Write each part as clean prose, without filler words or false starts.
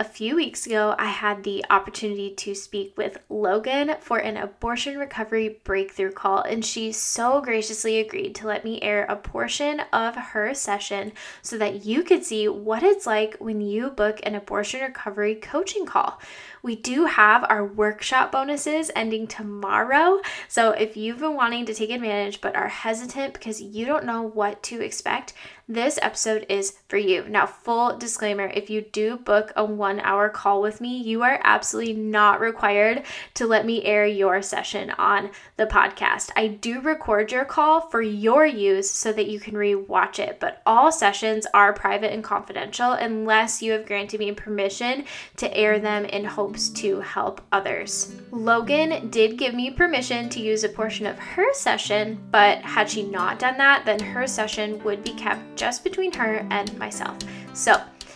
A few weeks ago, I had the opportunity to speak with Logan for an abortion recovery breakthrough call, and she so graciously agreed to let me air a portion of her session so that you could see what it's like when you book an abortion recovery coaching call. We do have our workshop bonuses ending tomorrow, so if you've been wanting to take advantage but are hesitant because you don't know what to expect, this episode is for you. Now, full disclaimer, if you do book a 1 hour call with me, you are absolutely not required to let me air your session on the podcast. I do record your call for your use so that you can re-watch it, but all sessions are private and confidential unless you have granted me permission to air them in hopes to help others. Logan did give me permission to use a portion of her session, but had she not done that, then her session would be kept just between her and myself. So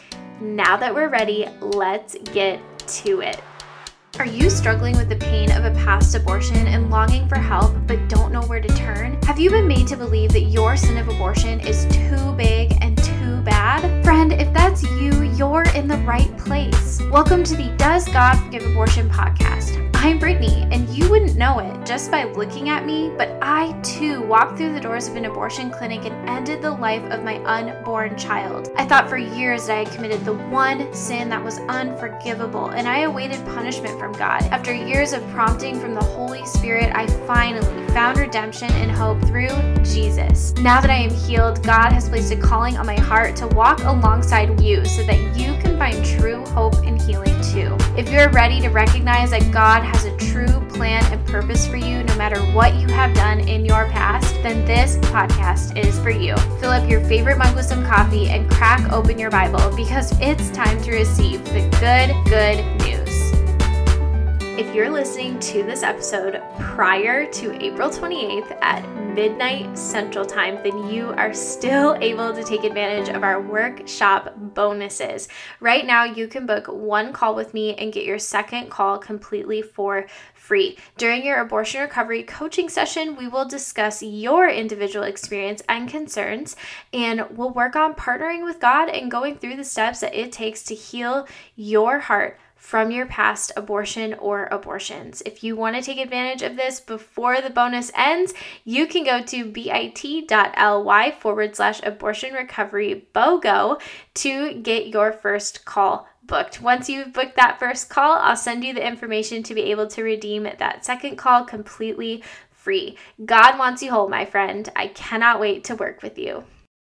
now that we're ready, let's get to it. Are you struggling with the pain of a past abortion and longing for help but don't know where to turn? Have you been made to believe that your sin of abortion is too big and too bad? Friend, if that's you, you're in the right place. Welcome to the Does God Forgive Abortion podcast. I'm Brittany, and you wouldn't know it just by looking at me, but I too walked through the doors of an abortion clinic and ended the life of my unborn child. I thought for years that I had committed the one sin that was unforgivable, and I awaited punishment from God. After years of prompting from the Holy Spirit, I finally found redemption and hope through Jesus. Now that I am healed, God has placed a calling on my heart to walk alongside you so that you can find true hope and healing too. If you're ready to recognize that God has a true plan and purpose for you no matter what you have done in your past, then this podcast is for you. Fill up your favorite mug with some coffee and crack open your Bible because it's time to receive the good news. If you're listening to this episode prior to April 28th at midnight Central Time, then you are still able to take advantage of our workshop bonuses. Right now, you can book one call with me and get your second call completely for free. During your abortion recovery coaching session, we will discuss your individual experience and concerns, and we'll work on partnering with God and going through the steps that it takes to heal your heart from your past abortion or abortions. If you want to take advantage of this before the bonus ends, you can go to bit.ly/abortion recovery BOGO to get your first call booked. Once you've booked that first call, I'll send you the information to be able to redeem that second call completely free. God wants you whole, my friend. I cannot wait to work with you.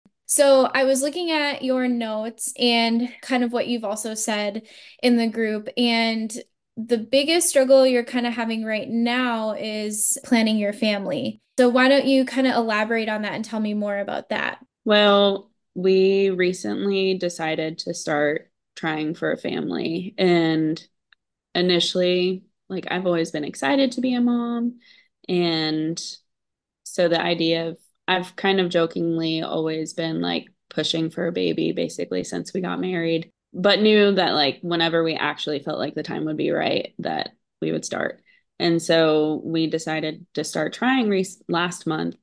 So I was looking at your notes and kind of what you've also said in the group, and the biggest struggle you're kind of having right now is planning your family. So why don't you kind of elaborate on that and tell me more about that? Well, we recently decided to start trying for a family. And initially, like, I've always been excited to be a mom. And so the idea of, I've kind of jokingly always been like pushing for a baby basically since we got married, but knew that like whenever we actually felt like the time would be right, that we would start. And so we decided to start trying last month.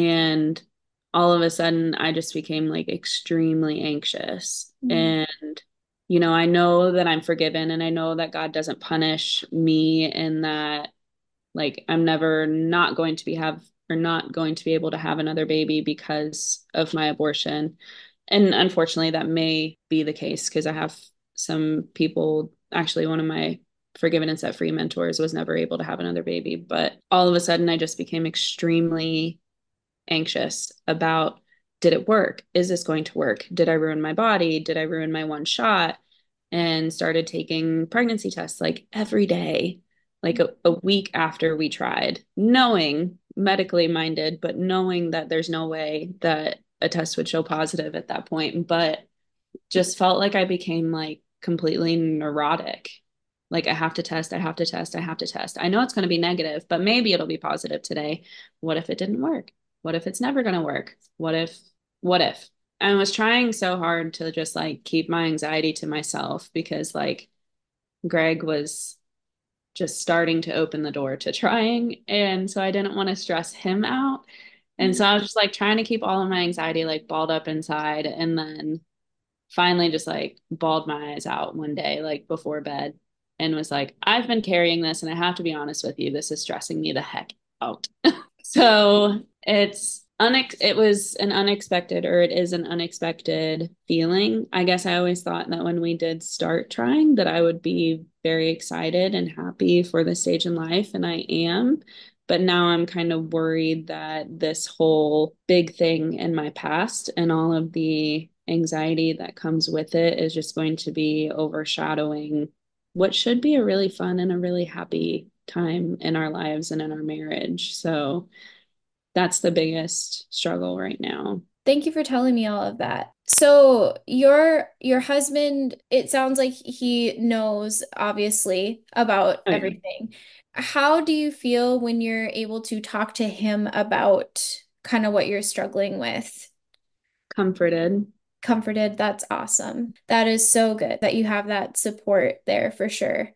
And all of a sudden, I just became like extremely anxious. And, I know that I'm forgiven and I know that God doesn't punish me and that like I'm never not going to be have or not going to be able to have another baby because of my abortion. And unfortunately, that may be the case because I have some people, actually, one of my Forgiven and Set Free mentors was never able to have another baby. But all of a sudden, I just became extremely anxious about, did it work? Is this going to work? Did I ruin my body? Did I ruin my one shot? And started taking pregnancy tests like every day, like a week after we tried, knowing, medically minded, but knowing that there's no way that a test would show positive at that point. But just felt like I became like completely neurotic. Like, I have to test, I have to test, I have to test. I know it's going to be negative, but maybe it'll be positive today. What if it didn't work? What if it's never going to work? What if? I was trying so hard to just like keep my anxiety to myself because like Greg was just starting to open the door to trying. And so I didn't want to stress him out. And so I was just like trying to keep all of my anxiety like balled up inside. And then finally just like bawled my eyes out one day, like before bed, and was like, I've been carrying this, and I have to be honest with you, this is stressing me the heck out. So it was an unexpected, or it is an unexpected feeling. I guess I always thought that when we did start trying that I would be very excited and happy for this stage in life, and I am. But now I'm kind of worried that this whole big thing in my past and all of the anxiety that comes with it is just going to be overshadowing what should be a really fun and a really happy time in our lives and in our marriage. So that's the biggest struggle right now. Thank you for telling me all of that. So your husband, it sounds like he knows obviously about Oh, yeah. everything. How do you feel when you're able to talk to him about kind of what you're struggling with? Comforted. Comforted, that's awesome. That is so good that you have that support there for sure.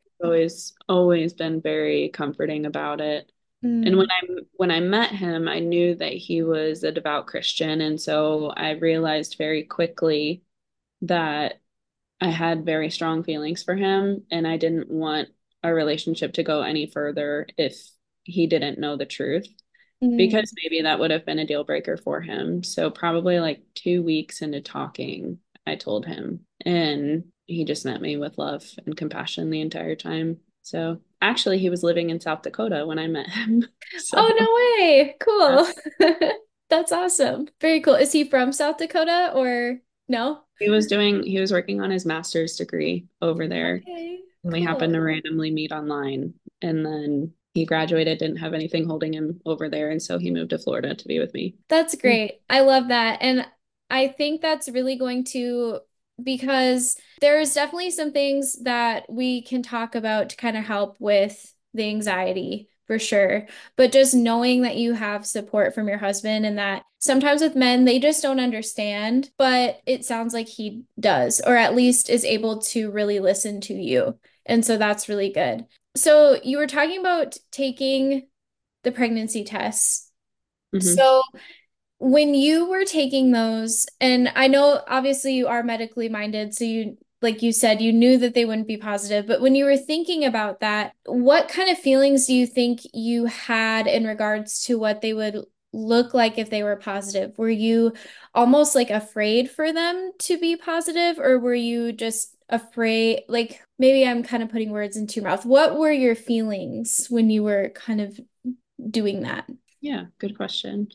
Always been very comforting about it. And Mm, when I met him, I knew that he was a devout Christian, and so I realized very quickly that I had very strong feelings for him, and I didn't want our relationship to go any further if he didn't know the truth, mm. because maybe that would have been a deal breaker for him. So probably like 2 weeks into talking, I told him, and he just met me with love and compassion the entire time. So actually, he was living in South Dakota when I met him. So Oh, no way. yeah, Cool. That's awesome. Very cool. Is he from South Dakota or no? he was working on his master's degree over there. Okay, And we happened cool. to randomly meet online. And then he graduated, didn't have anything holding him over there. And so he moved to Florida to be with me. That's great. I love that. And I think that's really going to, because there's definitely some things that we can talk about to kind of help with the anxiety for sure. But just knowing that you have support from your husband and that sometimes with men, they just don't understand, but it sounds like he does, or at least is able to really listen to you. And so that's really good. So you were talking about taking the pregnancy tests. Hmm. So when you were taking those, and I know obviously you are medically minded, so you, like you said, you knew that they wouldn't be positive, but when you were thinking about that, what kind of feelings do you think you had in regards to what they would look like if they were positive? Were you almost like afraid for them to be positive, or were you just afraid? Like maybe I'm kind of putting words into your mouth. What were your feelings when you were kind of doing that? Yeah, good question.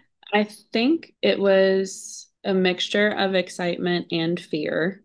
I think it was a mixture of excitement and fear.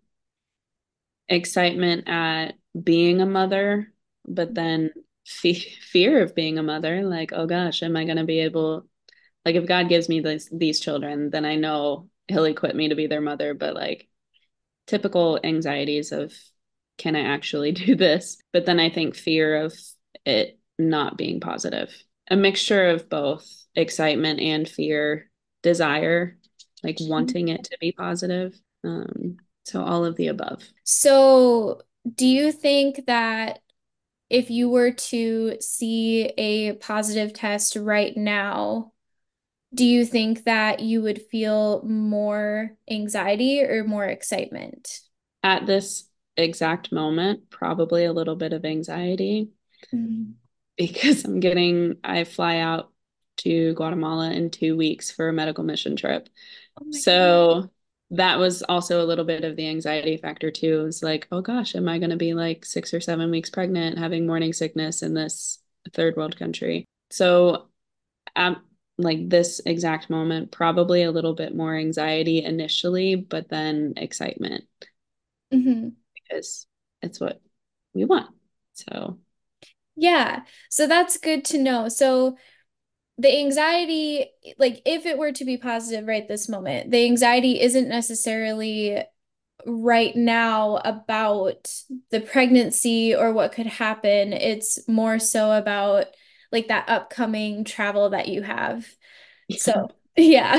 Excitement at being a mother, but then fear of being a mother. Like, oh gosh, am I going to be able, like, if God gives me these children, then I know He'll equip me to be their mother. But like, typical anxieties of, can I actually do this? But then I think fear of it not being positive. A mixture of both excitement and fear, desire, like wanting it to be positive. So all of the above. So, do you think that if you were to see a positive test right now, do you think that you would feel more anxiety or more excitement? At this exact moment, probably a little bit of anxiety Mm. because I fly out to Guatemala in 2 weeks for a medical mission trip. Oh my God. So that was also a little bit of the anxiety factor too. It was like, oh gosh, am I going to be like 6 or 7 weeks pregnant, having morning sickness in this third world country? So at like this exact moment, probably a little bit more anxiety initially, but then excitement Mhm. because it's what we want. So Yeah, so that's good to know. So the anxiety, like if it were to be positive right this moment, the anxiety isn't necessarily right now about the pregnancy or what could happen. It's more so about like that upcoming travel that you have. yeah. So, yeah,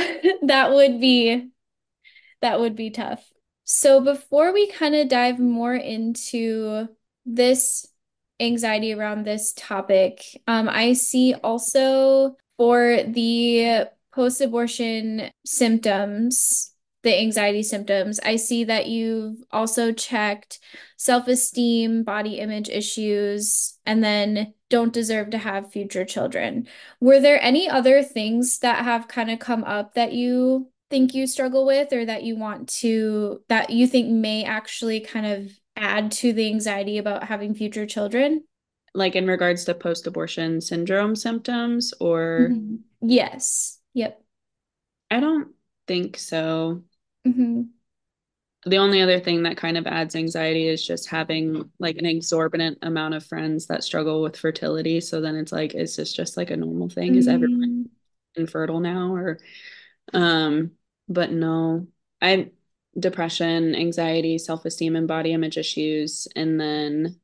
that would be tough. So, before we kind of dive more into this anxiety around this topic, I see also for the post-abortion symptoms, the anxiety symptoms, I see that you've also checked self-esteem, body image issues, and then don't deserve to have future children. Were there any other things that have kind of come up that you think you struggle with or that you want to, that you think may actually kind of add to the anxiety about having future children? Like in regards to post-abortion syndrome symptoms, or Yes. Yep. I don't think so. Hmm. The only other thing that kind of adds anxiety is just having like an exorbitant amount of friends that struggle with fertility. So then it's like, is this just like a normal thing? Is everyone Mm-hmm. infertile now? Or, um, but no, I, depression, anxiety, self-esteem, and body image issues. And then,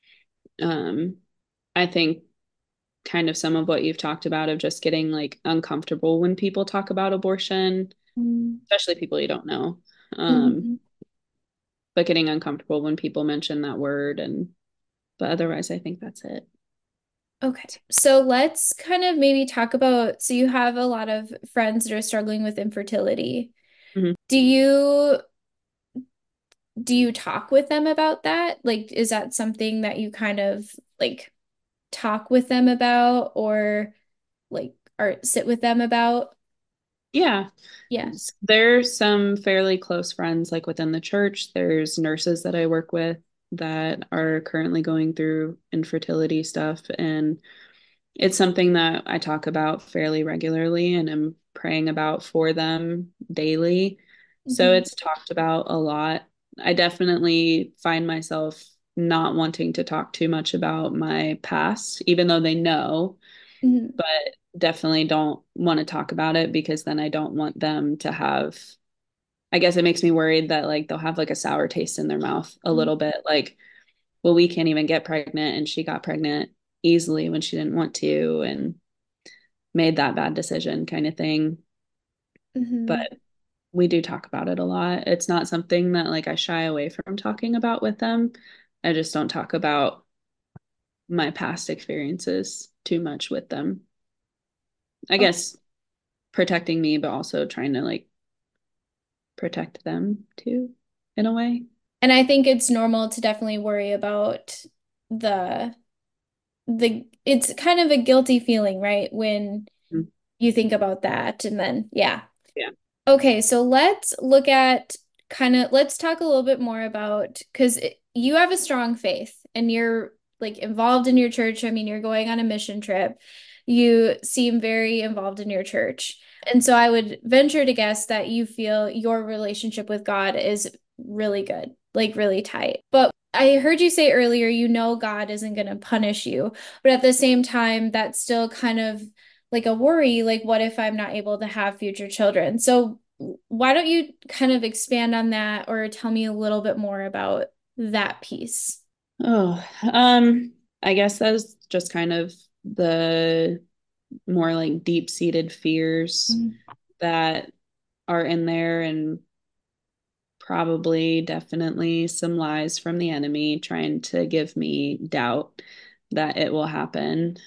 um, I think kind of some of what you've talked about of just getting like uncomfortable when people talk about abortion, especially people you don't know. Um, Mm-hmm. but getting uncomfortable when people mention that word, and but otherwise I think that's it. Okay. So let's kind of maybe talk about, so you have a lot of friends that are struggling with infertility. Mhm. Do you do you talk with them about that? Like, is that something that you kind of like talk with them about or like or sit with them about? Yeah. Yeah. There's some fairly close friends like within the church. There's nurses that I work with that are currently going through infertility stuff, and it's something that I talk about fairly regularly and am praying about for them daily. So Hmm. it's talked about a lot. I definitely find myself not wanting to talk too much about my past, even though they know, Hmm. but definitely don't want to talk about it because then I don't want them to have, I guess it makes me worried that like they'll have like a sour taste in their mouth a little bit. Like, well, we can't even get pregnant and she got pregnant easily when she didn't want to and made that bad decision kind of thing. Hmm. But we do talk about it a lot. It's not something that like I shy away from talking about with them. I just don't talk about my past experiences too much with them. I Okay. guess protecting me, but also trying to like protect them too, in a way. And I think it's normal to definitely worry about the it's kind of a guilty feeling, right? When Mm. you think about that and then yeah. Yeah. Okay, so let's look at let's talk a little bit more about because you have a strong faith and you're like involved in your church. I mean, you're going on a mission trip. You seem very involved in your church. And so I would venture to guess that you feel your relationship with God is really good, like really tight. But I heard you say earlier, you know God isn't going to punish you, but at the same time, that's still kind of like a worry, like what if I'm not able to have future children? So why don't you kind of expand on that or tell me a little bit more about that piece? Oh, I guess that's just kind of the more like deep-seated fears Mhm. that are in there, and probably definitely some lies from the enemy trying to give me doubt that it will happen,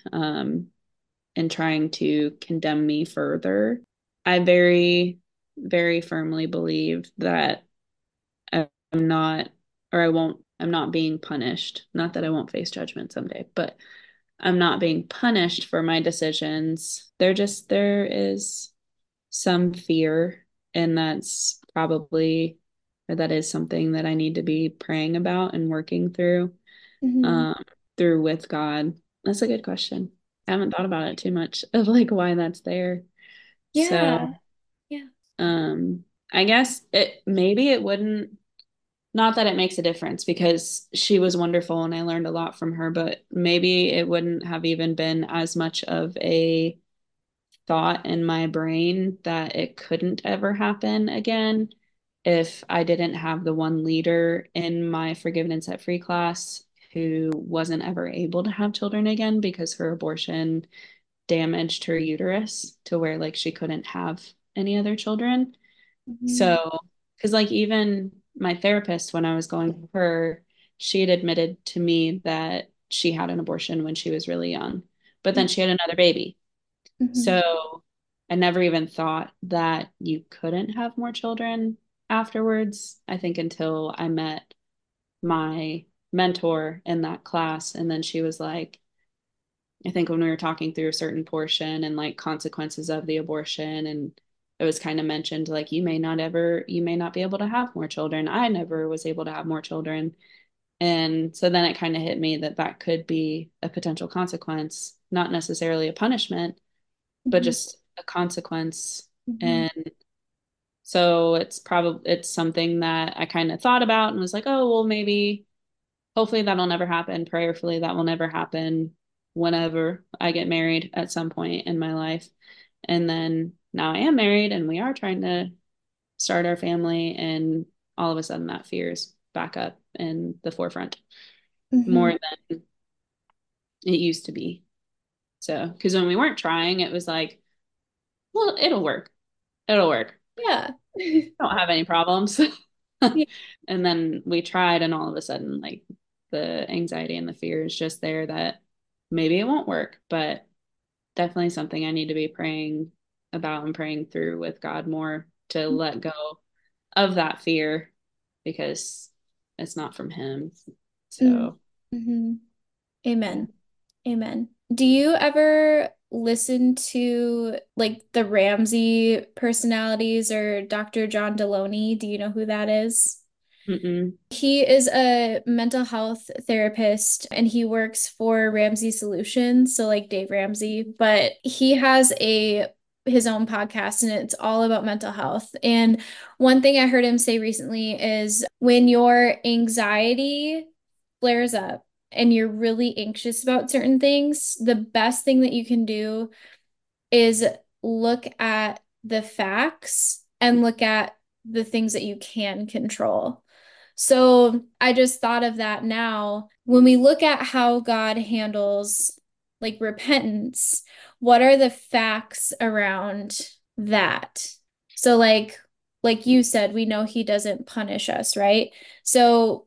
and trying to condemn me further. I very, very firmly believe that I'm not, or I won't, I'm not being punished. Not that I won't face judgment someday, but I'm not being punished for my decisions. There is some fear, and that's probably, or that is something that I need to be praying about and working through, Mhm. um, through with God. That's a good question. I haven't thought about it too much of like why that's there. So, Yeah. Yeah. um, I guess it maybe it wouldn't, not that it makes a difference because she was wonderful and I learned a lot from her, but maybe it wouldn't have even been as much of a thought in my brain that it couldn't ever happen again if I didn't have the one leader in my Forgiven and Set Free class who wasn't ever able to have children again because her abortion damaged her uterus to where like she couldn't have any other children. Mhm. So, because like even my therapist, when I was going to her, she had admitted to me that she had an abortion when she was really young, but then she had another baby. Mhm. So I never even thought that you couldn't have more children. afterwards, I think until I met my mentor in that class. And then she was like, I think when we were talking through a certain portion and like consequences of the abortion, and it was kind of mentioned like you may not be able to have more children. I never was able to have more children. And so then it kind of hit me that that could be a potential consequence, not necessarily a punishment, but Mhm. just a consequence. Mhm. And so it's something that I kind of thought about and was like, oh, well, maybe hopefully that'll never happen. Prayerfully, that will never happen whenever I get married at some point in my life. And then now I am married and we are trying to start our family. And all of a sudden that fear is back up in the forefront more Mhm. than it used to be. So, because when we weren't trying, it was like, well, it'll work. It'll work. Yeah. I don't have any problems. Yeah. And then we tried, and all of a sudden, like the anxiety and the fear is just there that maybe it won't work, but definitely something I need to be praying about and praying through with God more to let go of that fear because it's not from Him. So, Mm-hmm. yeah. Amen. Amen. Do you ever listen to like the Ramsey personalities or Dr. John Deloney? Do you know who that is? Mm-mm. He is a mental health therapist and he works for Ramsey Solutions, so like Dave Ramsey, but he has a his own podcast and it's all about mental health. And one thing I heard him say recently is when your anxiety flares up and you're really anxious about certain things, the best thing that you can do is look at the facts and look at the things that you can control. So I just thought of that now. When we look at how God handles like repentance, what are the facts around that? So like you said, we know he doesn't punish us, right? So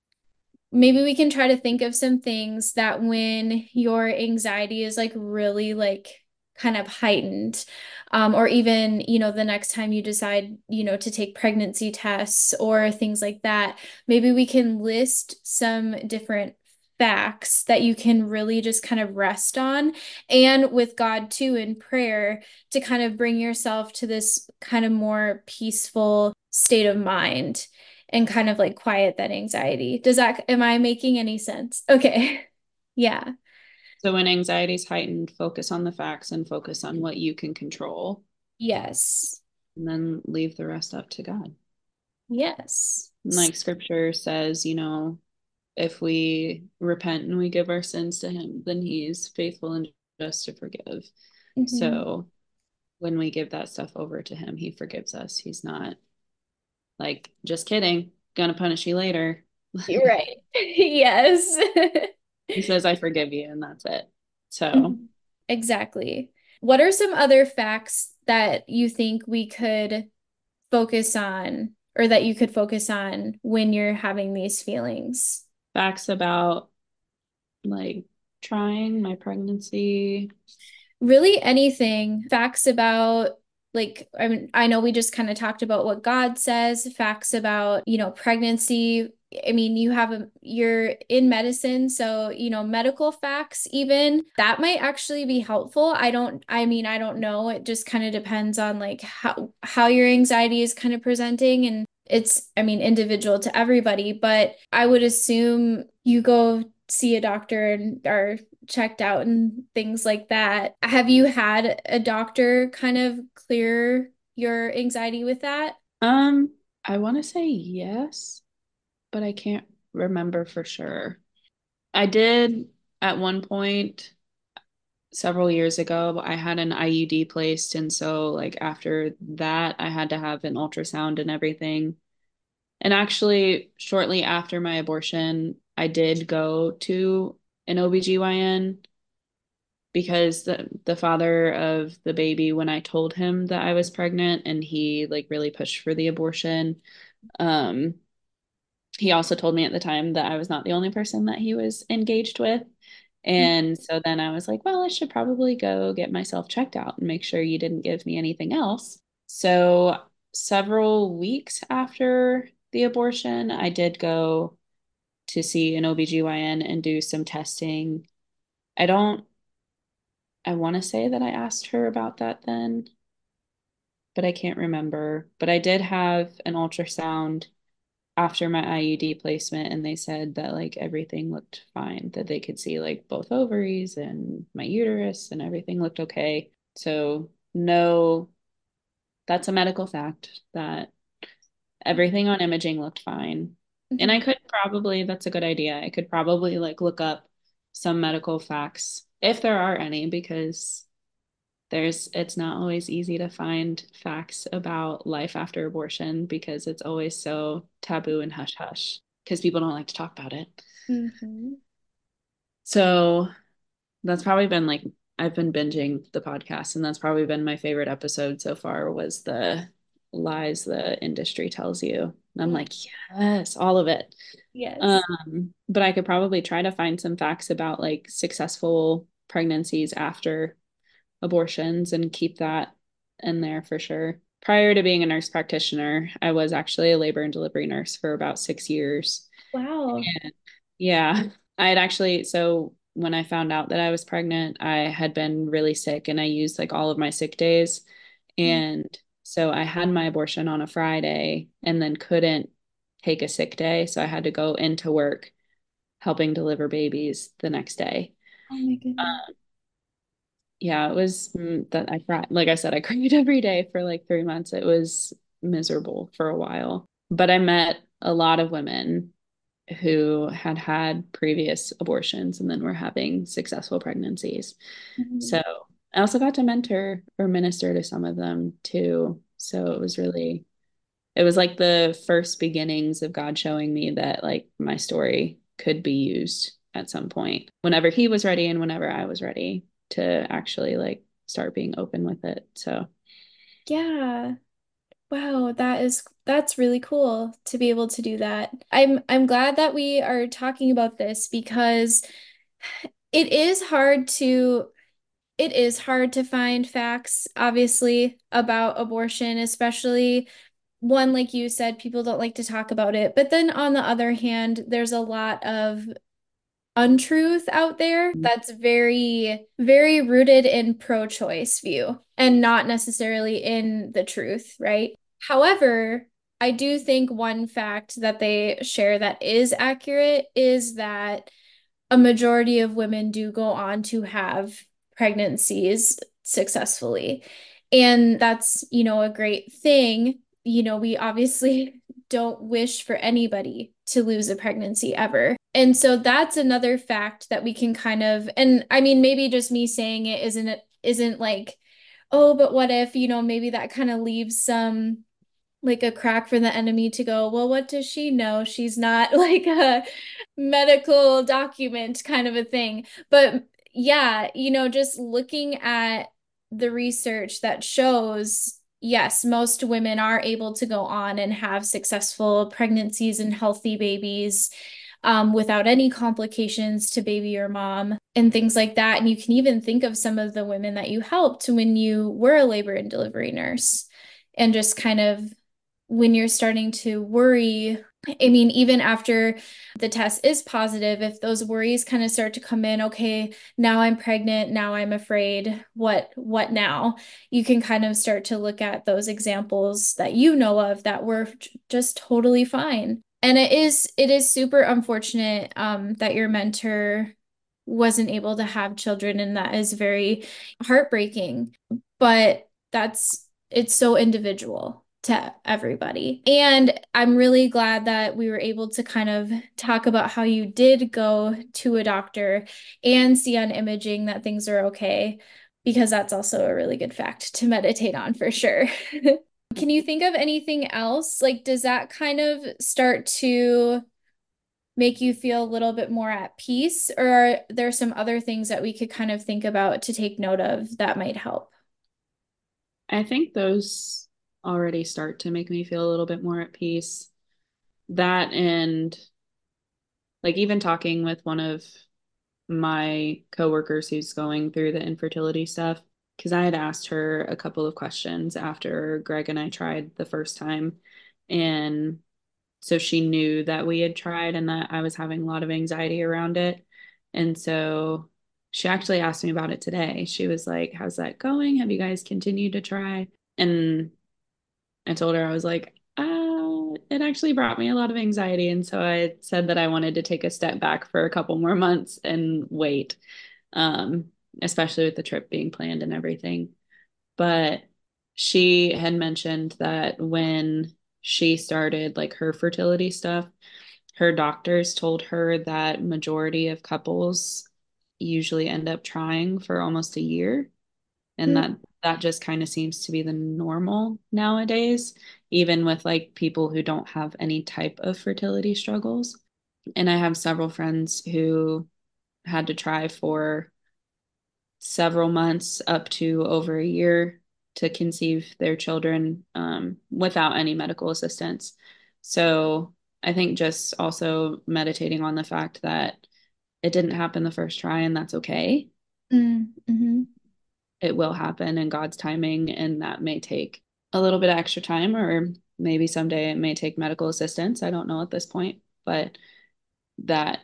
maybe we can try to think of some things that when your anxiety is like really like kind of heightened, or even the next time you decide to take pregnancy tests or things like that, maybe we can list some different facts that you can really just kind of rest on, and with God too in prayer, to kind of bring yourself to this kind of more peaceful state of mind and kind of like quiet that anxiety. Am I making any sense? Okay. Yeah. So when anxiety is heightened, focus on the facts and focus on what you can control, Yes. and then leave the rest up to God. Yes. Like scripture says, if we repent and we give our sins to Him, then He's faithful and just to forgive. Mhm. So when we give that stuff over to Him, He forgives us. He's not like, just kidding, gonna punish you later. You're right. Yes. He says, I forgive you, and that's it. So Exactly. What are some other facts that you think we could focus on or that you could focus on when you're having these feelings? facts about like trying my pregnancy. Really anything, facts about like I mean I know we just kind of talked about what God says, facts about, pregnancy. I mean, you're in medicine, so, medical facts even that might actually be helpful. I don't know. It just kind of depends on like how your anxiety is kind of presenting, and it's, I mean, individual to everybody, but I would assume you go see a doctor and are checked out and things like that. Have you had a doctor kind of clear your anxiety with that? Um, I want to say yes, but I can't remember for sure. I did at one point several years ago, I had an IUD placed, and so like after that, I had to have an ultrasound and everything. And actually, shortly after my abortion, I did go to an OBGYN because the father of the baby, when I told him that I was pregnant and he like really pushed for the abortion, um, he also told me at the time that I was not the only person that he was engaged with. And so then I was like, well, I should probably go get myself checked out and make sure you didn't give me anything else. So several weeks after the abortion, I did go to see an OBGYN and do some testing. I don't, I want to say that I asked her about that then, but I can't remember. But I did have an ultrasound after my IUD placement, and they said that like everything looked fine, that they could see like both ovaries and my uterus and everything looked okay. So, no, that's a medical fact that everything on imaging looked fine. And I Mhm. could probably, that's a good idea. I could probably like look up some medical facts if there are any, because it's not always easy to find facts about life after abortion because it's always so taboo and hush hush because people don't like to talk about it. Mhm. So that's probably been like I've been binging the podcast, and that's probably been my favorite episode so far was the lies the industry tells you. And I'm Mm, like, yes, all of it. yes. But I could probably try to find some facts about like successful pregnancies after abortions and keep that in there for sure. Prior to being a nurse practitioner, I was actually a labor and delivery nurse for about 6 years. Wow. And yeah, I had actually, so when I found out that I was pregnant, I had been really sick and I used like all of my sick days. And so I had my abortion on a Friday and then couldn't take a sick day. So I had to go into work helping deliver babies the next day. Oh my goodness. Yeah, it was that I cried. Like I said, I cried every day for like 3 months. It was miserable for a while. But I met a lot of women who had had previous abortions and then were having successful pregnancies. Mhm. So I also got to mentor or minister to some of them too. So it was like the first beginnings of God showing me that like my story could be used at some point whenever he was ready and whenever I was ready to actually like start being open with it. So Yeah. Wow, that's really cool to be able to do that. I'm glad that we are talking about this because it is hard to it is hard to find facts, obviously, about abortion, especially one, like you said, people don't like to talk about it. But then on the other hand, there's a lot of untruth out there that's very, very rooted in pro-choice view and not necessarily in the truth, right? However, I do think one fact that they share that is accurate is that a majority of women do go on to have pregnancies successfully. And that's, a great thing. We obviously don't wish for anybody to lose a pregnancy ever. And so that's another fact that we can kind of, and I mean, maybe just me saying it isn't like, oh, but what if, maybe that kind of leaves some like a crack for the enemy to go, well, what does she know? She's not like a medical document kind of a thing. But yeah, just looking at the research that shows, yes, most women are able to go on and have successful pregnancies and healthy babies. Without any complications to baby or mom and things like that. And you can even think of some of the women that you helped when you were a labor and delivery nurse and just kind of when you're starting to worry, I mean, even after the test is positive, if those worries kind of start to come in, okay, now I'm pregnant, now I'm afraid, what now? You can kind of start to look at those examples that you know of that were just totally fine. And it is super unfortunate that your mentor wasn't able to have children, and that is very heartbreaking. But it's so individual to everybody. And I'm really glad that we were able to kind of talk about how you did go to a doctor and see on imaging that things are okay, because that's also a really good fact to meditate on for sure. Can you think of anything else? Like, does that kind of start to make you feel a little bit more at peace, or are there some other things that we could kind of think about to take note of that might help? I think those already start to make me feel a little bit more at peace. That and like even talking with one of my coworkers who's going through the infertility stuff, because I had asked her a couple of questions after Greg and I tried the first time. And so she knew that we had tried and that I was having a lot of anxiety around it. And so she actually asked me about it today. She was like, "How's that going? Have you guys continued to try?" And I told her, I was like, it actually brought me a lot of anxiety. And so I said that I wanted to take a step back for a couple more months and wait, um, especially with the trip being planned and everything. But she had mentioned that when she started like her fertility stuff, her doctors told her that majority of couples usually end up trying for almost a year, and that just kind of seems to be the normal nowadays, even with like people who don't have any type of fertility struggles. And I have several friends who had to try for several months up to over a year to conceive their children, without any medical assistance. So I think just also meditating on the fact that it didn't happen the first try, and that's okay. Mm-hmm. It will happen in God's timing, and that may take a little bit of extra time, or maybe someday it may take medical assistance. I don't know at this point, but that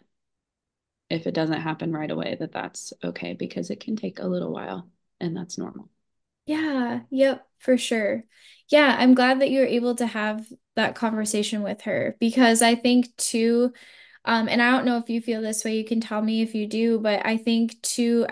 if it doesn't happen right away, that that's okay because it can take a little while and that's normal. Yeah, yep, for sure. Yeah, I'm glad that you were able to have that conversation with her because I think too, and I don't know if you feel this way, you can tell me if you do, but I think too,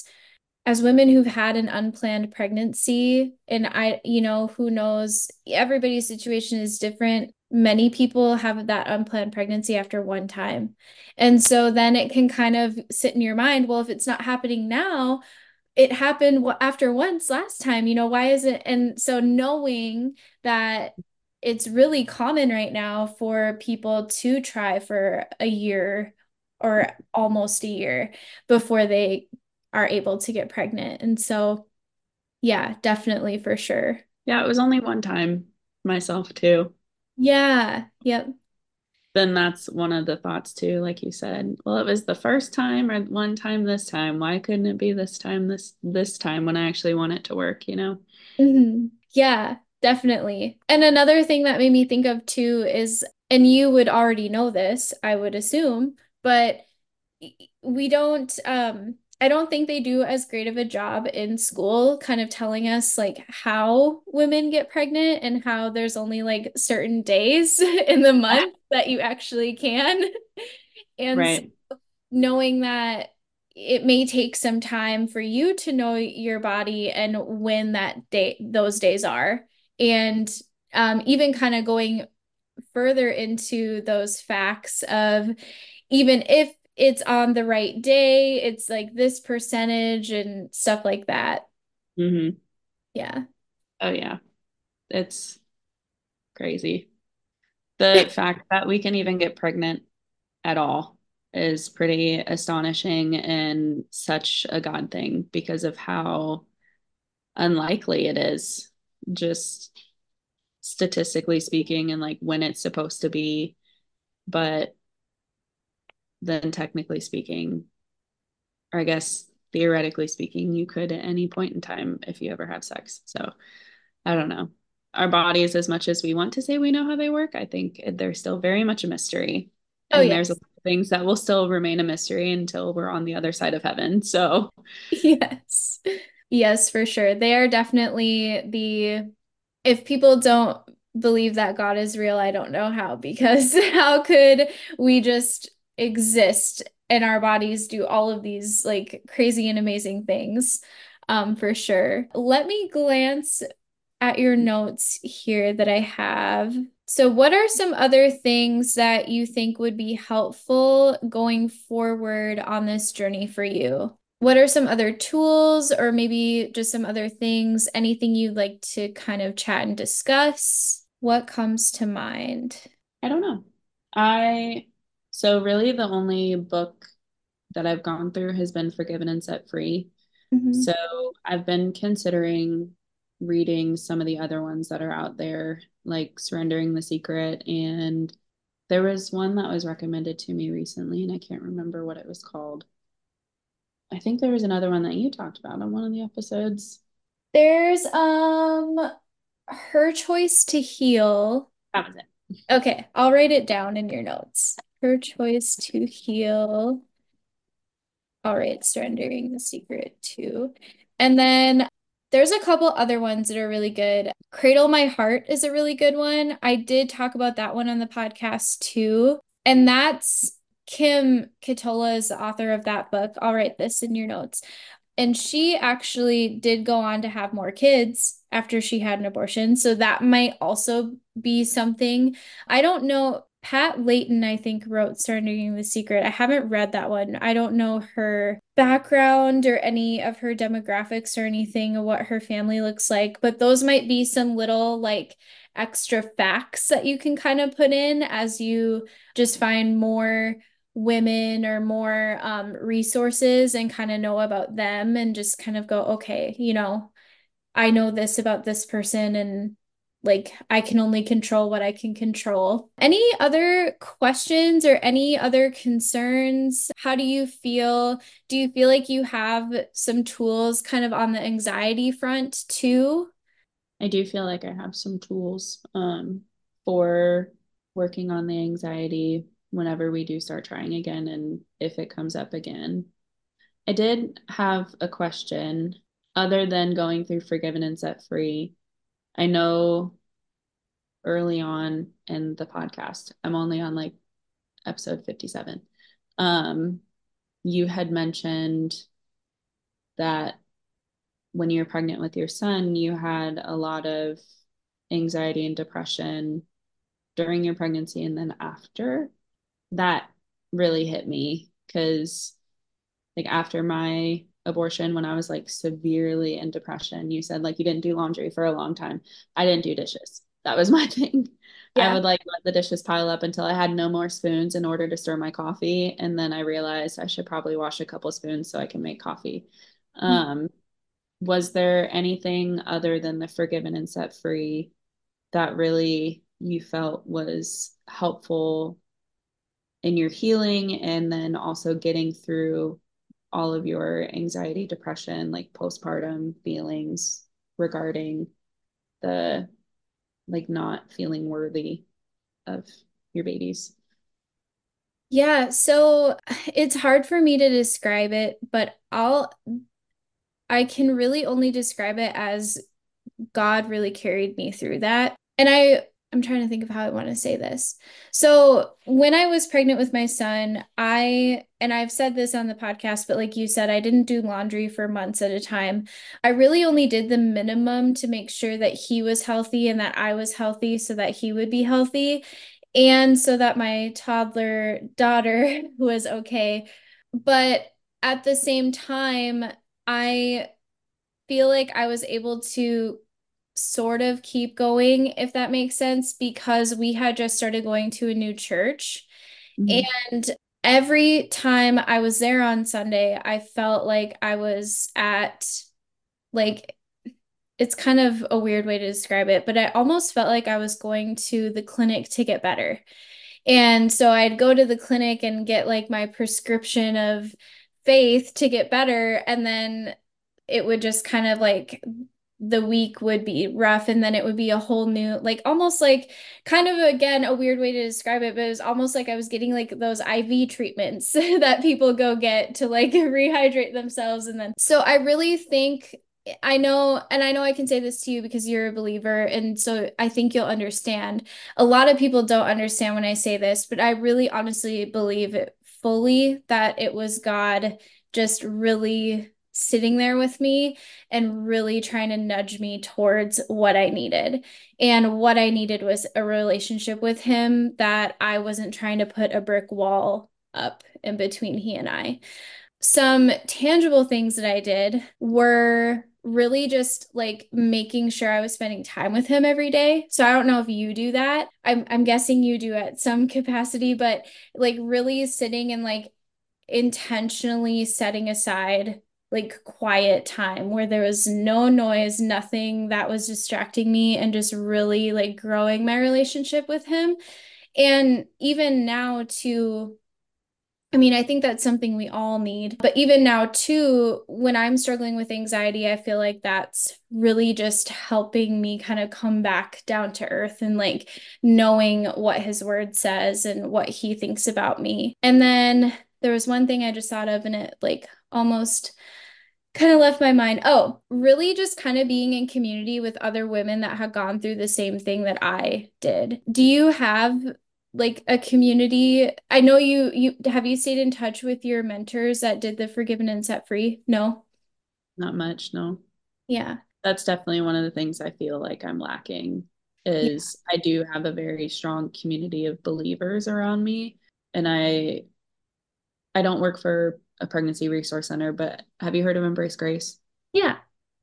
as women who've had an unplanned pregnancy, and who knows, everybody's situation is different. Many people have that unplanned pregnancy after one time. And so then it can kind of sit in your mind, well, if it's not happening now, it happened after once last time, why is it? And so knowing that it's really common right now for people to try for a year or almost a year before they are able to get pregnant. And so, yeah, definitely for sure. Yeah, it was only one time myself too. Yeah, yep. Then that's one of the thoughts too, like you said. Well, it was the first time or one time this time. Why couldn't it be this time, this time when I actually want it to work, you know? Yeah, definitely. And another thing that made me think of too is, and you would already know this, I would assume, but we don't I don't think they do as great of a job in school kind of telling us like how women get pregnant and how there's only like certain days in the month that you actually can. And so Right. knowing that it may take some time for you to know your body and when those days are. And even kind of going further into those facts of even if it's on the right day, it's like this percentage and stuff like that. Hmm. Yeah. Oh yeah. It's crazy. The fact that we can even get pregnant at all is pretty astonishing and such a God thing because of how unlikely it is, just statistically speaking, and like when it's supposed to be. But then, technically speaking, or I guess theoretically speaking, you could at any point in time if you ever have sex. So I don't know. Our bodies, as much as we want to say we know how they work, I think they're still very much a mystery. Oh, And there's a yes. lot of things that will still remain a mystery until we're on the other side of heaven. So, Yes. Yes, for sure. They are definitely if people don't believe that God is real, I don't know how, because how could we just exist and our bodies do all of these like crazy and amazing things? For sure. Let me glance at your notes here that I have. So, what are some other things that you think would be helpful going forward on this journey for you? What are some other tools or maybe just some other things, anything you'd like to kind of chat and discuss? What comes to mind? I don't know. I, so really the only book that I've gone through has been Forgiven and Set Free. Mhm. So I've been considering reading some of the other ones that are out there, like Surrendering the Secret. And there was one that was recommended to me recently, and I can't remember what it was called. I think there was another one that you talked about on one of the episodes. There's Her Choice to Heal. That was it. Okay, I'll write it down in your notes. Her Choice to Heal. All right, Surrendering the Secret too. And then there's a couple other ones that are really good. Cradle My Heart is a really good one. I did talk about that one on the podcast too. And that's Kim Katola is the author of that book. I'll write this in your notes. And she actually did go on to have more kids after she had an abortion. So that might also be something. I don't know. Pat Layton, I think, wrote Surrendering the Secret. I haven't read that one. I don't know her background or any of her demographics or anything of what her family looks like, but those might be some little like extra facts that you can kind of put in as you just find more women or more resources and kind of know about them and just kind of go, okay, I know this about this person and like I can only control what I can control. Any other questions or any other concerns? How do you feel? Do you feel like you have some tools kind of on the anxiety front too? I do feel like I have some tools for working on the anxiety whenever we do start trying again and if it comes up again. I did have a question other than going through Forgiven and Set Free. I know early on in the podcast, I'm only on like episode 57. Um, you had mentioned that when you were pregnant with your son, you had a lot of anxiety and depression during your pregnancy and then after. That really hit me because, like, after my abortion, when I was like severely in depression, you said like you didn't do laundry for a long time. I didn't do dishes. That was my thing. I Yeah. would like let the dishes pile up until I had no more spoons in order to stir my coffee. And then I realized I should probably wash a couple spoons so I can make coffee. Um, was there anything other than the Forgiven and Set Free that really you felt was helpful in your healing and then also getting through all of your anxiety, depression, like postpartum feelings regarding the like not feeling worthy of your babies? Yeah, so it's hard for me to describe it, but I can really only describe it as God really carried me through that. And I'm trying to think of how I want to say this. So, when I was pregnant with my son, and I've said this on the podcast, but like you said, I didn't do laundry for months at a time. I really only did the minimum to make sure that he was healthy and that I was healthy so that he would be healthy. And so that my toddler daughter was okay. But at the same time, I feel like I was able to sort of keep going, if that makes sense, because we had just started going to a new church. Mhm. And every time I was there on Sunday, I felt like I was at, like, it's kind of a weird way to describe it, but I almost felt like I was going to the clinic to get better. And so I'd go to the clinic and get like my prescription of faith to get better. And then it would just kind of like the week would be rough and then it would be a whole new like almost like kind of again a weird way to describe it, but it was almost like I was getting like those IV treatments that people go get to like rehydrate themselves. And then so I really think I know, and I know I can say this to you because you're a believer, and so I think you'll understand. A lot of people don't understand when I say this, but I really honestly believe it fully that it was God just really sitting there with me and really trying to nudge me towards what I needed. And what I needed was a relationship with him that I wasn't trying to put a brick wall up in between he and I. Some tangible things that I did were really just like making sure I was spending time with him every day. So I don't know if you do that. I'm guessing you do at some capacity, but like really sitting and like intentionally setting aside like quiet time where there was no noise, nothing that was distracting me, and just really like growing my relationship with him. And even now, too, I mean, I think that's something we all need. But even now, too, when I'm struggling with anxiety, I feel like that's really just helping me kind of come back down to earth and like knowing what his word says and what he thinks about me. And then there was one thing I just thought of, and it like almost kind of left my mind. Oh, really just kind of being in community with other women that have gone through the same thing that I did. Do you have like a community? I know you have you stayed in touch with your mentors that did the Forgiven and Set Free? No? Not much, no. Yeah. That's definitely one of the things I feel like I'm lacking Yeah. is I do have a very strong community of believers around me. And I don't work for a pregnancy resource center, but have you heard of Embrace Grace? Yeah.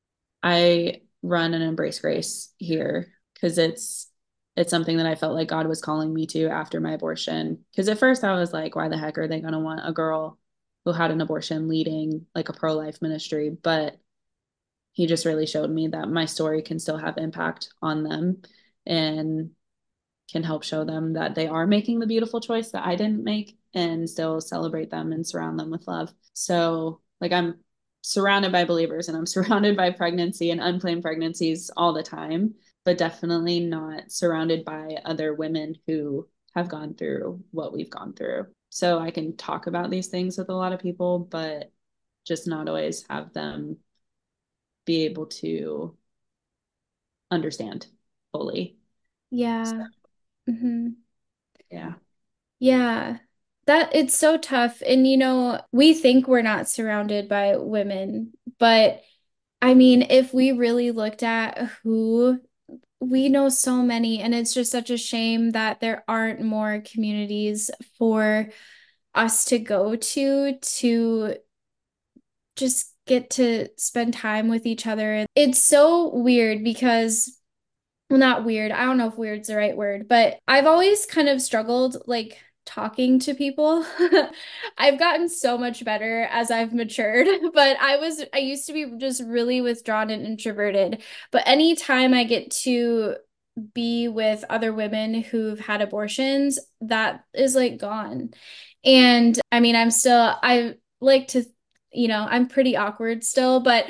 I run an Embrace Grace here because it's something that I felt like God was calling me to after my abortion. Because at first I was like, why the heck are they going to want a girl who had an abortion leading like a pro-life ministry? But he just really showed me that my story can still have impact on them and can help show them that they are making the beautiful choice that I didn't make and still celebrate them and surround them with love. So, like, I'm surrounded by believers and I'm surrounded by pregnancy and unplanned pregnancies all the time, but definitely not surrounded by other women who have gone through what we've gone through. So, I can talk about these things with a lot of people, but just not always have them be able to understand fully. So, Yeah. Hmm. yeah. Yeah. That it's so tough. And we think we're not surrounded by women, but I mean, if we really looked at who we know so many, and it's just such a shame that there aren't more communities for us to go to just get to spend time with each other. And it's so weird because, well, not weird. I don't know if weird's the right word, but I've always kind of struggled like talking to people. I've gotten so much better as I've matured, but I used to be just really withdrawn and introverted. But anytime I get to be with other women who've had abortions, that is like gone. And I mean, I like to I'm pretty awkward still, but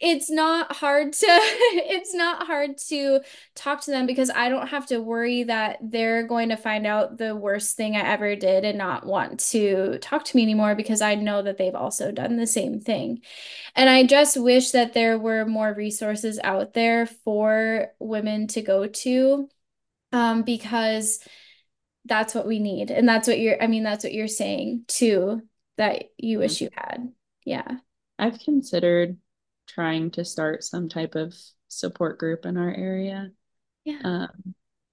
it's not hard to talk to them because I don't have to worry that they're going to find out the worst thing I ever did and not want to talk to me anymore because I know that they've also done the same thing. And I just wish that there were more resources out there for women to go to, because that's what we need. And that's what you're saying too, that you wish you had. Yeah. I've considered trying to start some type of support group in our area. Yeah. Um,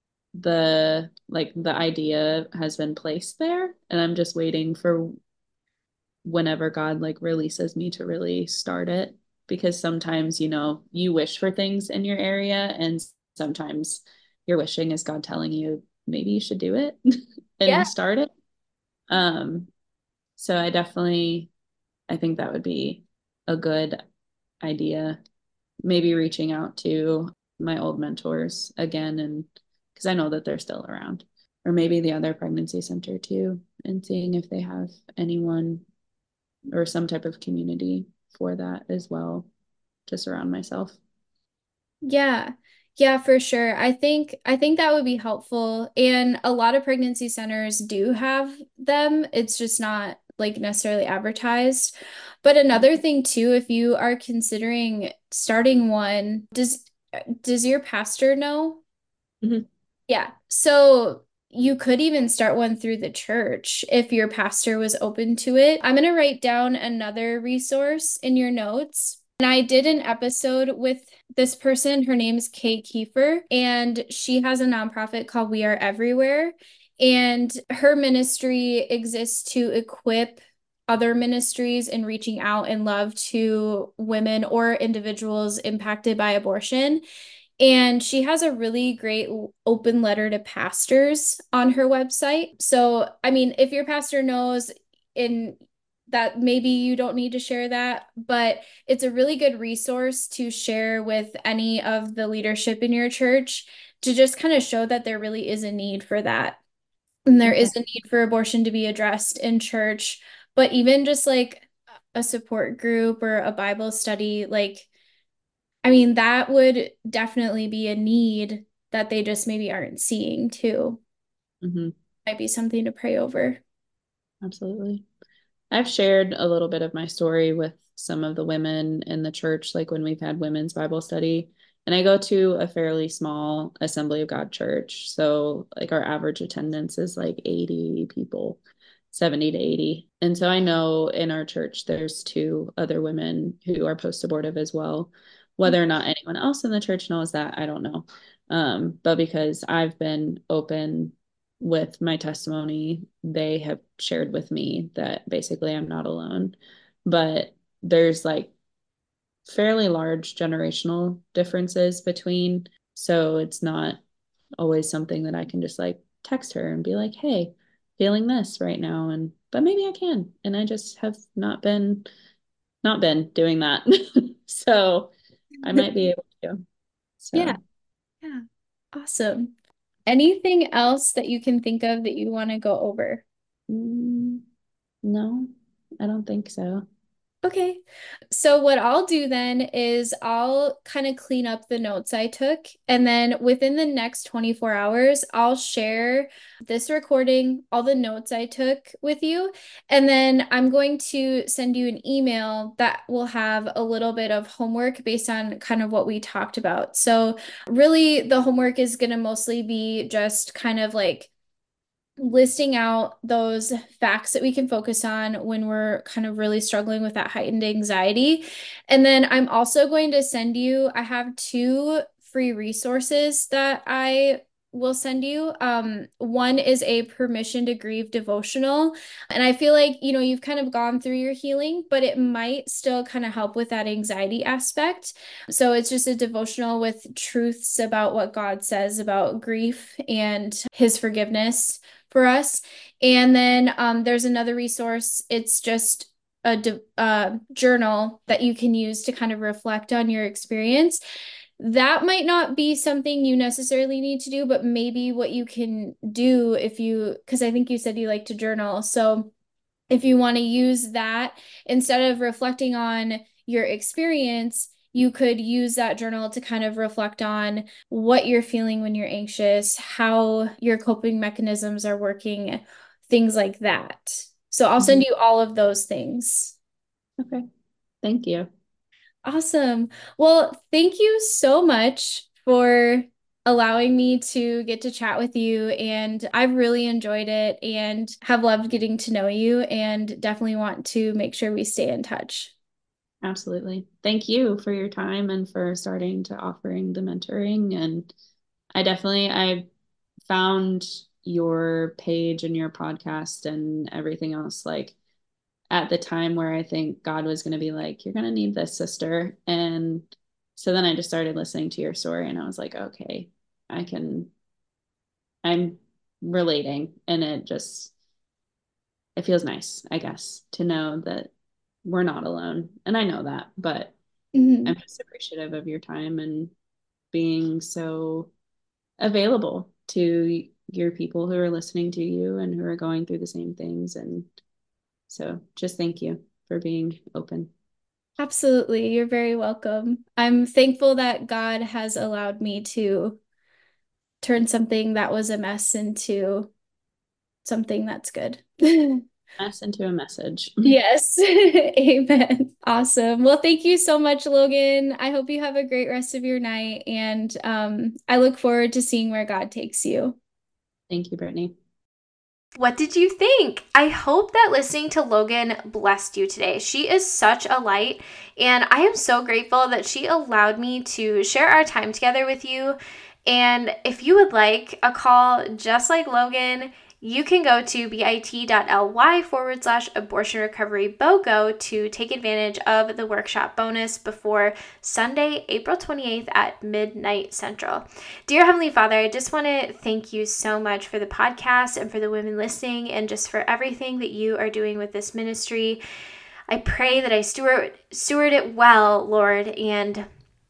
the idea has been placed there, and I'm just waiting for whenever God like releases me to really start it. Because sometimes, you wish for things in your area, and sometimes your wishing is God telling you maybe you should do it Yeah. and start it. Um, so I think that would be a good idea. Maybe reaching out to my old mentors again, and because I know that they're still around, or maybe the other pregnancy center too, and seeing if they have anyone or some type of community for that as well to surround myself. Yeah. Yeah, for sure. I think that would be helpful. And a lot of pregnancy centers do have them. It's just not like necessarily advertised. But another thing too, if you are considering starting one, does your pastor know? Mhm. Yeah. So you could even start one through the church if your pastor was open to it. I'm going to write down another resource in your notes. And I did an episode with this person. Her name's Kay Kiefer, and she has a nonprofit called We Are Everywhere. And her ministry exists to equip other ministries in reaching out in love to women or individuals impacted by abortion. And she has a really great open letter to pastors on her website. So, I mean, if your pastor knows in that maybe you don't need to share that, but it's a really good resource to share with any of the leadership in your church to just kind of show that there really is a need for that. And there Okay. is a need for abortion to be addressed in church, But even just like a support group or a Bible study, like, I mean, that would definitely be a need that they just maybe aren't seeing too. Hmm. Might be something to pray over. Absolutely. I've shared a little bit of my story with some of the women in the church, like when we've had women's Bible study. And I go to a fairly small Assembly of God church. So, like, our average attendance is like 80 people, 70 to 80. And so I know in our church, there's two other women who are post abortive as well. Whether or not anyone else in the church knows that, I don't know. But because I've been open with my testimony, they have shared with me that basically I'm not alone. But there's like fairly large generational differences between, so it's not always something that I can just like text her and be like, "Hey, feeling this right now," and but maybe I can. And I just have not been doing that. So I might be able to. Yeah, So yeah. Awesome. Anything else that you can think of that you want to go over? mm, no, I don't think so. Okay. So what I'll do then is I'll kind of clean up the notes I took, and then within the next 24 hours, I'll share this recording, all the notes I took with you, and then I'm going to send you an email that will have a little bit of homework based on kind of what we talked about. So really the homework is going to mostly be just kind of like listing out those facts that we can focus on when we're kind of really struggling with that heightened anxiety. And then I'm also going to send you, I have two free resources that I will send you. One is a permission to grieve devotional. And I feel like, you've kind of gone through your healing, but it might still kind of help with that anxiety aspect. So it's just a devotional with truths about what God says about grief and his forgiveness for us. And then there's another resource. It's just a journal that you can use to kind of reflect on your experience. That might not be something you necessarily need to do, but maybe what you can do because I think you said you like to journal. So if you want to use that instead of reflecting on your experience, you could use that journal to kind of reflect on what you're feeling when you're anxious, how your coping mechanisms are working, things like that. So I'll send Mhm. you all of those things. Okay. Thank you. Awesome. Well, thank you so much for allowing me to get to chat with you. And I've really enjoyed it and have loved getting to know you and definitely want to make sure we stay in touch. Absolutely. Thank you for your time and for starting to offering the mentoring. And I found your page and your podcast and everything else like at the time where I think God was going to be like, "You're going to need this, sister." And so then I just started listening to your story and I was like, okay, I can, I'm relating. And it feels nice, I guess, to know that we're not alone. And I know that, but I'm Mhm. just appreciative of your time and being so available to your people who are listening to you and who are going through the same things. And so just thank you for being open. Absolutely. You're very welcome. I'm thankful that God has allowed me to turn something that was a mess into something that's good. Pass into a message. Yes. Amen. Awesome. Well, thank you so much, Logan. I hope you have a great rest of your night, and I look forward to seeing where God takes you. Thank you, Brittany. What did you think? I hope that listening to Logan blessed you today. She is such a light, and I am so grateful that she allowed me to share our time together with you. And if you would like a call just like Logan, you can go to bit.ly/abortion recovery BOGO to take advantage of the workshop bonus before Sunday, April 28th at midnight Central. Dear Heavenly Father, I just want to thank you so much for the podcast and for the women listening and just for everything that you are doing with this ministry. I pray that I steward it well, Lord, and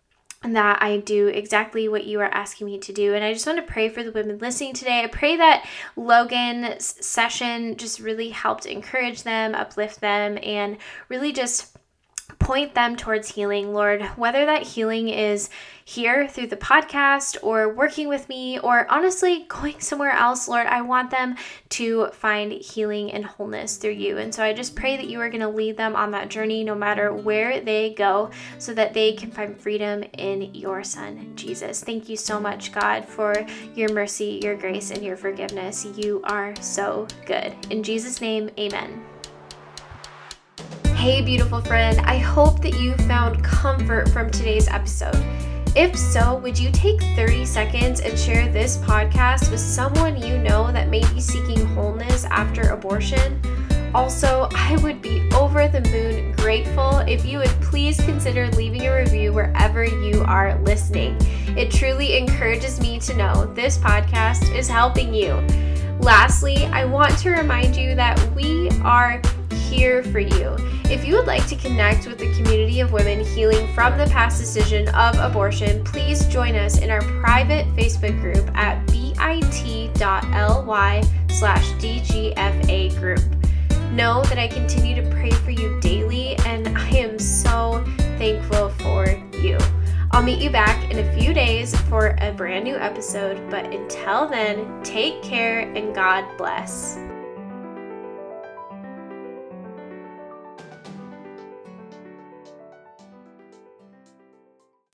that I do exactly what you are asking me to do. And I just want to pray for the women listening today. I pray that Logan's session just really helped encourage them, uplift them, and really just point them towards healing, Lord, whether that healing is here through the podcast or working with me or honestly going somewhere else, Lord, I want them to find healing and wholeness through you. And so I just pray that you are going to lead them on that journey no matter where they go so that they can find freedom in your Son, Jesus. Thank you so much, God, for your mercy, your grace, and your forgiveness. You are so good. In Jesus' name, amen. Hey, beautiful friend, I hope that you found comfort from today's episode. If so, would you take 30 seconds and share this podcast with someone you know that may be seeking wholeness after abortion? Also, I would be over the moon grateful if you would please consider leaving a review wherever you are listening. It truly encourages me to know this podcast is helping you. Lastly, I want to remind you that we are here for you. If you would like to connect with the community of women healing from the past decision of abortion, please join us in our private Facebook group at bit.ly/DGFA group. Know that I continue to pray for you daily, and I am so thankful for you. I'll meet you back in a few days for a brand new episode, but until then, take care and God bless.